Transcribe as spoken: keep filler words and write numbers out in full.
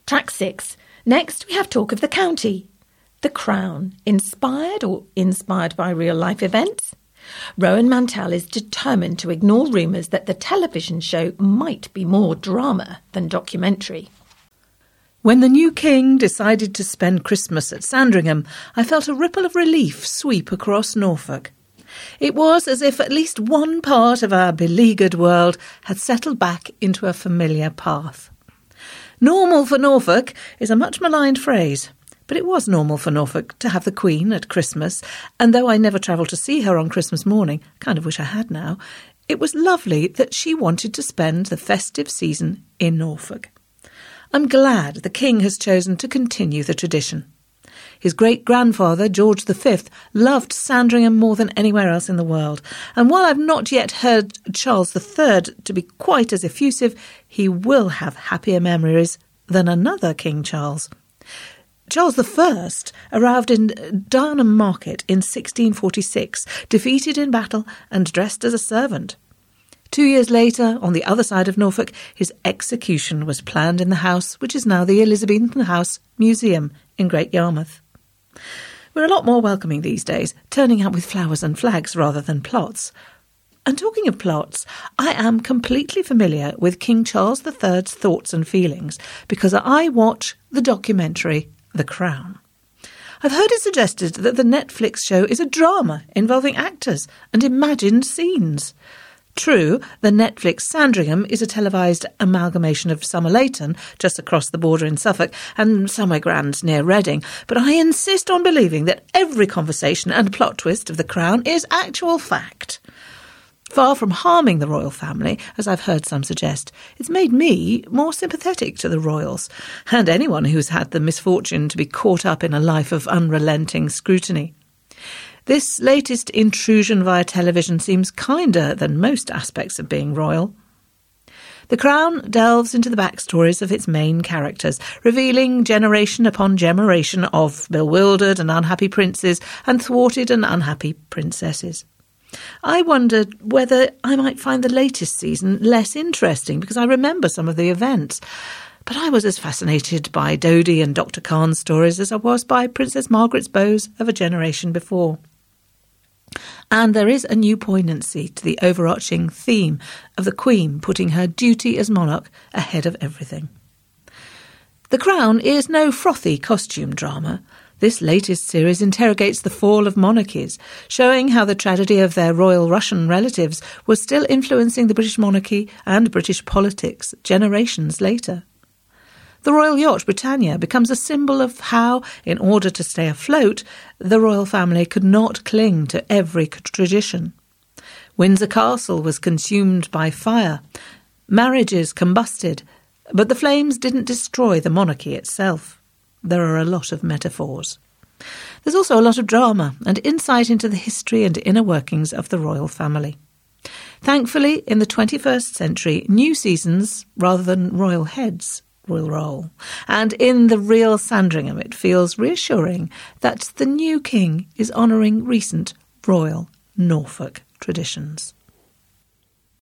Track six. Next, we have talk of the county. The Crown, inspired or inspired by real-life events? Rowan Mantell is determined to ignore rumours that the television show might be more drama than documentary. When the new king decided to spend Christmas at Sandringham, I felt a ripple of relief sweep across Norfolk. It was as if at least one part of our beleaguered world had settled back into a familiar path. Normal for Norfolk is a much maligned phrase, but it was normal for Norfolk to have the Queen at Christmas, and though I never travelled to see her on Christmas morning, kind of wish I had now, it was lovely that she wanted to spend the festive season in Norfolk. I'm glad the King has chosen to continue the tradition. His great-grandfather, George the Fifth, loved Sandringham more than anywhere else in the world, and while I've not yet heard Charles the Third to be quite as effusive, he will have happier memories than another King Charles. Charles the First arrived in Darnham Market in sixteen forty-six, defeated in battle and dressed as a servant. Two years later, on the other side of Norfolk, his execution was planned in the house which is now the Elizabethan House Museum in Great Yarmouth. We're a lot more welcoming these days, turning up with flowers and flags rather than plots. And talking of plots, I am completely familiar with King Charles the Third's thoughts and feelings because I watch the documentary The Crown. I've heard it suggested that the Netflix show is a drama involving actors and imagined scenes. True, the Netflix Sandringham is a televised amalgamation of Somerleyton, just across the border in Suffolk, and Somergrand near Reading, but I insist on believing that every conversation and plot twist of The Crown is actual fact. Far from harming the royal family, as I've heard some suggest, it's made me more sympathetic to the royals, and anyone who's had the misfortune to be caught up in a life of unrelenting scrutiny. This latest intrusion via television seems kinder than most aspects of being royal. The Crown delves into the backstories of its main characters, revealing generation upon generation of bewildered and unhappy princes and thwarted and unhappy princesses. I wondered whether I might find the latest season less interesting because I remember some of the events, but I was as fascinated by Dodie and Doctor Khan's stories as I was by Princess Margaret's beaux of a generation before. And there is a new poignancy to the overarching theme of the Queen putting her duty as monarch ahead of everything. The Crown is no frothy costume drama. This latest series interrogates the fall of monarchies, showing how the tragedy of their royal Russian relatives was still influencing the British monarchy and British politics generations later. The royal yacht Britannia becomes a symbol of how, in order to stay afloat, the royal family could not cling to every tradition. Windsor Castle was consumed by fire, marriages combusted, but the flames didn't destroy the monarchy itself. There are a lot of metaphors. There's also a lot of drama and insight into the history and inner workings of the royal family. Thankfully, in the twenty-first century, new seasons, rather than royal heads, will roll. And in the real Sandringham, it feels reassuring that the new king is honouring recent royal Norfolk traditions.